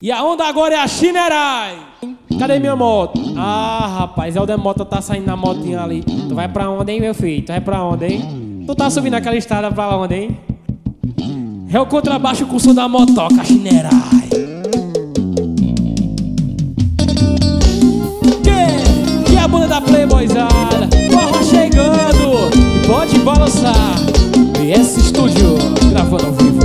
E a onda agora é a Chinerai. Cadê minha moto? Ah, rapaz, é o Demota tá saindo na motinha ali. Tu vai pra onde, hein, meu filho? Tu vai pra onde, hein? Tu tá subindo aquela estrada pra onde, hein? É o contrabaixo com o som da motoca, Chinerai. Que é a banda da Playboyzada. Forró chegando e pode balançar. E esse estúdio gravando ao vivo.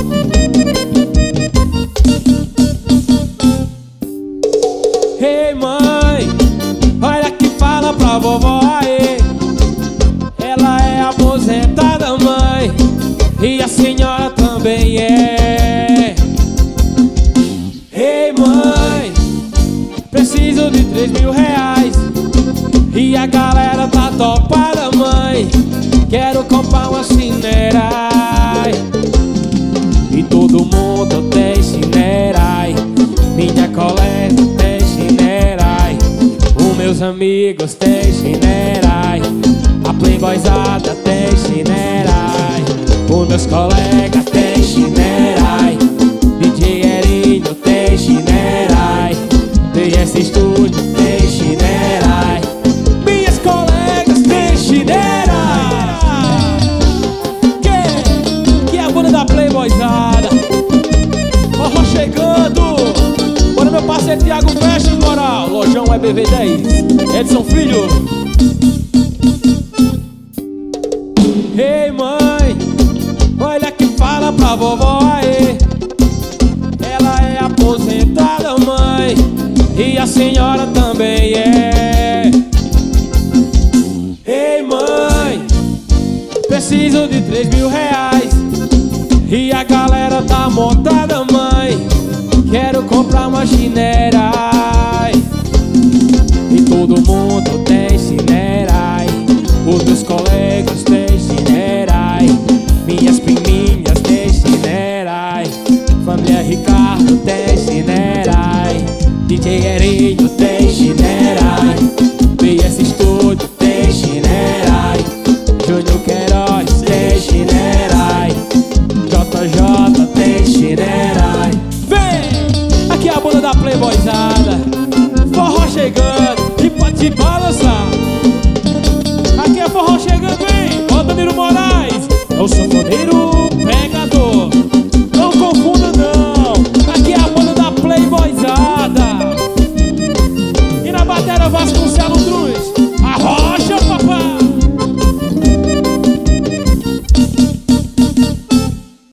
Ei, mãe, olha que fala pra vovó aí. Ela é aposentada, mãe, e a senhora também é. Ei, mãe, preciso de 3.000 reais. E a galera tá topada, mãe. Quero comprar uma Chinerai. E todo mundo tem Chinerai. Minha colega tem Chinerai. Os meus amigos têm Chinerai. A Playboyzada tem Chinerai. Os meus colegas têm Chinerai. DJ Erinho tem Chinerai. DS Estúdio tem Chinerai. Minhas colegas têm Chinerai. Que é a banda da Playboyzada. Forró chegando. Bora, meu parceiro Thiago Festas, moral. Lojão EBV10 Edson Filho. Ei, mãe, olha que fala pra vovó aí. Ela é aposentada, mãe, e a senhora também é. Ei, mãe, preciso de 3.000 reais. E a galera tá montada, mãe. Quero comprar uma Chinerai. E todo mundo tem Chinerai. Os meus colegas têm Chinerai. Minhas priminhas têm Chinerai. Família Ricardo tem Chinerai. DJ Erinho tem Chinerai.